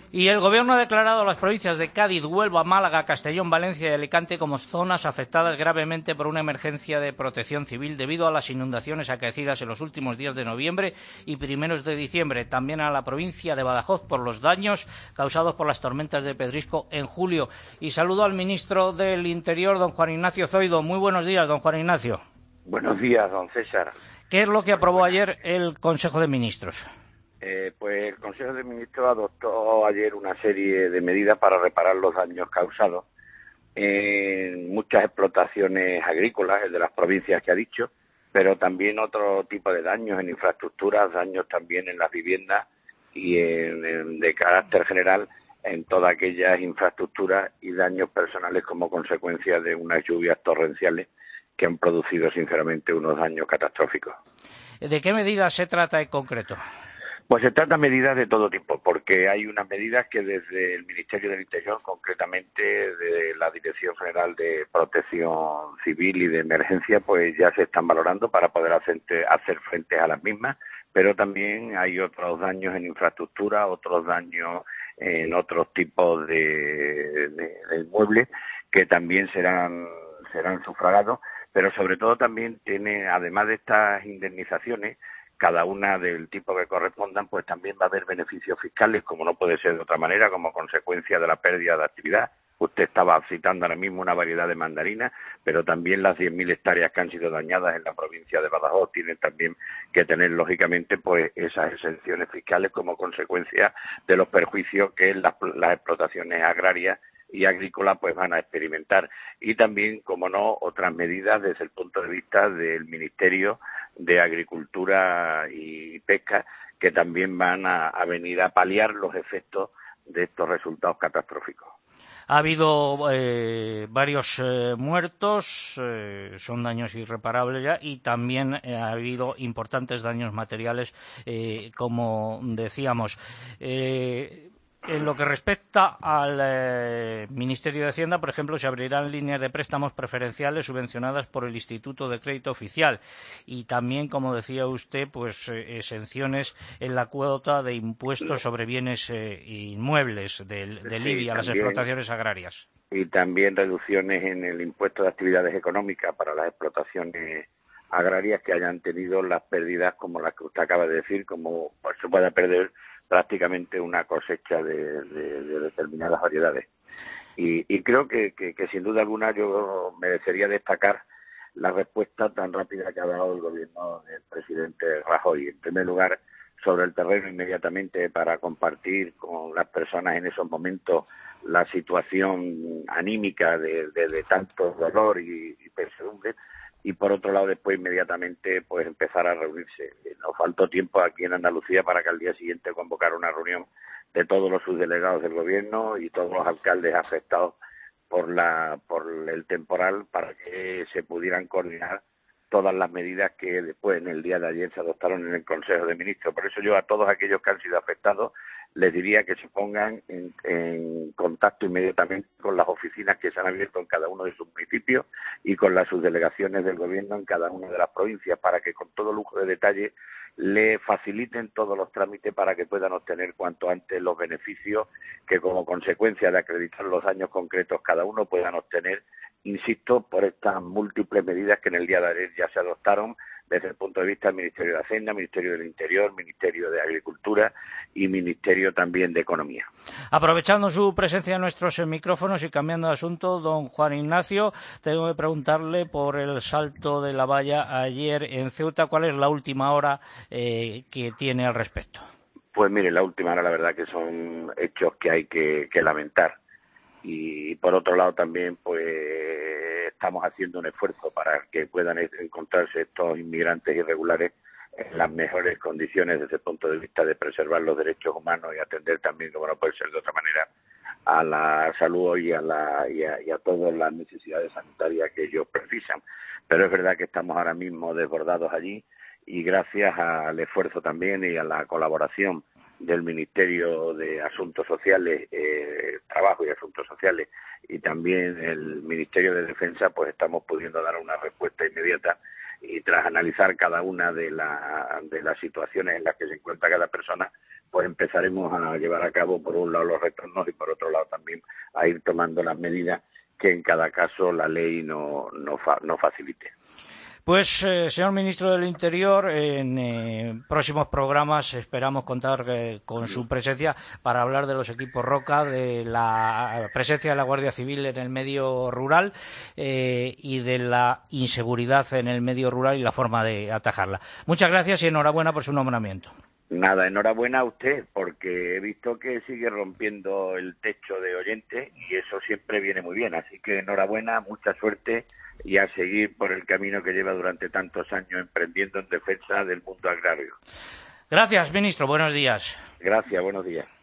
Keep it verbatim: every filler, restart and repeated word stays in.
Y el Gobierno ha declarado a las provincias de Cádiz, Huelva, Málaga, Castellón, Valencia y Alicante como zonas afectadas gravemente por una emergencia de protección civil debido a las inundaciones acaecidas en los últimos días de noviembre y primeros de diciembre. También a la provincia de Badajoz por los daños causados por las tormentas de pedrisco en julio. Y saludo al ministro del Interior, don Juan Ignacio Zoido. Muy buenos días, don Juan Ignacio. Buenos días, don César. ¿Qué es lo que aprobó ayer el Consejo de Ministros? Eh, pues el Consejo de Ministros adoptó ayer una serie de medidas para reparar los daños causados en muchas explotaciones agrícolas, el de las provincias que ha dicho, pero también otro tipo de daños en infraestructuras, daños también en las viviendas y en, en, de carácter general en todas aquellas infraestructuras y daños personales como consecuencia de unas lluvias torrenciales que han producido sinceramente unos daños catastróficos. ¿De qué medidas se trata en concreto? Pues se trata de medidas de todo tipo, porque hay unas medidas que desde el Ministerio del Interior, concretamente de la Dirección General de Protección Civil y de Emergencia, pues ya se están valorando para poder hacer, hacer frente a las mismas, pero también hay otros daños en infraestructura, otros daños en otros tipos de, de, de inmuebles que también serán, serán sufragados, pero sobre todo también tiene, además de estas indemnizaciones, cada una del tipo que correspondan, pues también va a haber beneficios fiscales, como no puede ser de otra manera, como consecuencia de la pérdida de actividad. Usted estaba citando ahora mismo una variedad de mandarinas, pero también las diez mil hectáreas que han sido dañadas en la provincia de Badajoz tienen también que tener, lógicamente, pues esas exenciones fiscales como consecuencia de los perjuicios que las, las explotaciones agrarias y agrícolas pues van a experimentar. Y también, como no, otras medidas desde el punto de vista del Ministerio de Agricultura y Pesca que también van a, a venir a paliar los efectos de estos resultados catastróficos. Ha habido eh, varios eh, muertos, eh, son daños irreparables ya, y también eh, ha habido importantes daños materiales, eh, como decíamos. Eh, En lo que respecta al eh, Ministerio de Hacienda, por ejemplo, se abrirán líneas de préstamos preferenciales subvencionadas por el Instituto de Crédito Oficial y también, como decía usted, pues eh, exenciones en la cuota de impuestos sobre bienes eh, inmuebles del, del sí, I B I a las explotaciones agrarias. Y también reducciones en el impuesto de actividades económicas para las explotaciones agrarias que hayan tenido las pérdidas como las que usted acaba de decir, como pues, se pueda perder prácticamente una cosecha de, de, de determinadas variedades. Y, y creo que, que, que sin duda alguna yo merecería destacar la respuesta tan rápida que ha dado el gobierno del presidente Rajoy. En primer lugar, sobre el terreno inmediatamente para compartir con las personas en esos momentos la situación anímica de, de, de tanto dolor y, y pesadumbre. Y por otro lado después inmediatamente pues empezar a reunirse. Nos faltó tiempo aquí en Andalucía para que al día siguiente convocara una reunión de todos los subdelegados del gobierno y todos los alcaldes afectados por la por el temporal para que se pudieran coordinar todas las medidas que después en el día de ayer se adoptaron en el Consejo de Ministros. Por eso yo a todos aquellos que han sido afectados les diría que se pongan en, en contacto inmediatamente con las oficinas que se han abierto en cada uno de sus municipios y con las subdelegaciones del gobierno en cada una de las provincias para que con todo lujo de detalle le faciliten todos los trámites para que puedan obtener cuanto antes los beneficios que como consecuencia de acreditar los daños concretos cada uno puedan obtener, insisto, por estas múltiples medidas que en el día de ayer ya se adoptaron desde el punto de vista del Ministerio de Hacienda, Ministerio del Interior, Ministerio de Agricultura y Ministerio también de Economía. Aprovechando su presencia en nuestros micrófonos y cambiando de asunto, don Juan Ignacio, tengo que preguntarle por el salto de la valla ayer en Ceuta. ¿Cuál es la última hora eh, que tiene al respecto? Pues mire, la última hora la verdad que son hechos que hay que, que lamentar. Y por otro lado también pues estamos haciendo un esfuerzo para que puedan encontrarse estos inmigrantes irregulares en las mejores condiciones desde el punto de vista de preservar los derechos humanos y atender también, como no puede ser de otra manera, a la salud y a, la, y a, y a todas las necesidades sanitarias que ellos precisan. Pero es verdad que estamos ahora mismo desbordados allí y gracias al esfuerzo también y a la colaboración del Ministerio de Asuntos Sociales, eh, Trabajo y Asuntos Sociales y también el Ministerio de Defensa, pues estamos pudiendo dar una respuesta inmediata y tras analizar cada una de, la, de las situaciones en las que se encuentra cada persona, pues empezaremos a llevar a cabo, por un lado, los retornos y, por otro lado, también a ir tomando las medidas que en cada caso la ley no, no, fa, no facilite. Pues, eh, señor Ministro del Interior, en eh, próximos programas esperamos contar eh, con su presencia para hablar de los equipos Roca, de la presencia de la Guardia Civil en el medio rural eh, y de la inseguridad en el medio rural y la forma de atajarla. Muchas gracias y enhorabuena por su nombramiento. Nada, enhorabuena a usted, porque he visto que sigue rompiendo el techo de oyentes y eso siempre viene muy bien. Así que enhorabuena, mucha suerte y a seguir por el camino que lleva durante tantos años emprendiendo en defensa del mundo agrario. Gracias, ministro. Buenos días. Gracias, buenos días.